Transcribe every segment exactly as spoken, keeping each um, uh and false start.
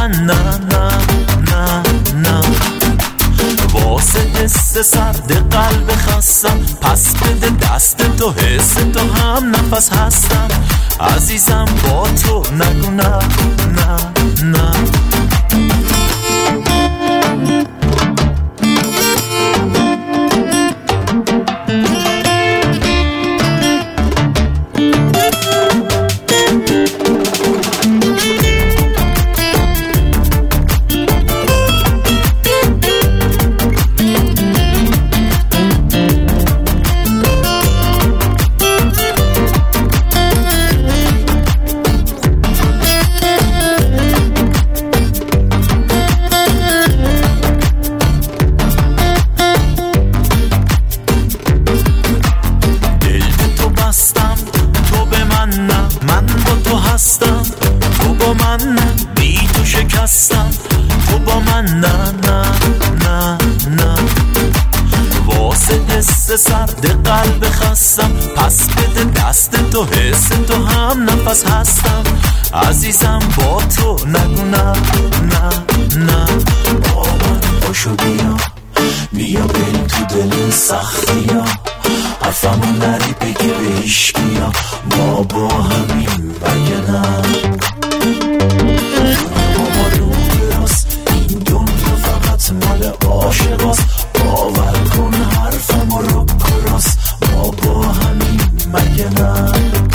من نه نه نه نه. واسه حس سرد قلب خستم، پس بده دست تو، حس تو هم نفس هستم. عزیزم با تو نگو نه نه نه. تو با من نه، بی تو شکستم. تو با من نه نه نه نه. واسه حس سرد قلب خستم، پس بده دست تو، حس تو هم نفس هستم. عزیزم با تو نگو نه نه نه. با من باشو بیا بیا بریم تو دل سختی ها، حرفمون نری بگی به عشقیا، ما با همین بگه نه. ما رو براست، این دنیا فقط مال عاشقاست. باور کن حرفم رو کراست، ما با همین مگه نه.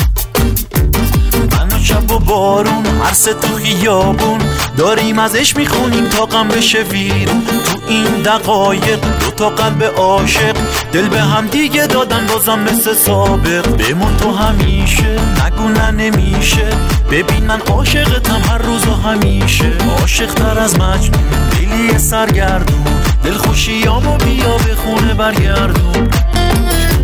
من و شب و بارون، هر سه تو خیابون، داریم ازش میخونیم تا غم بشه ویرون. تو این دقایق دو تا قلب عاشق، دل به هم دیگه دادن بازم مثل سابق. بمون تو همیشه، نگو نه نمیشه، ببینن عاشقتم هر روز و همیشه. عاشق تر از مجنون، لیلی سرگردون، دل خوشیامو بیا به خونه برگردون.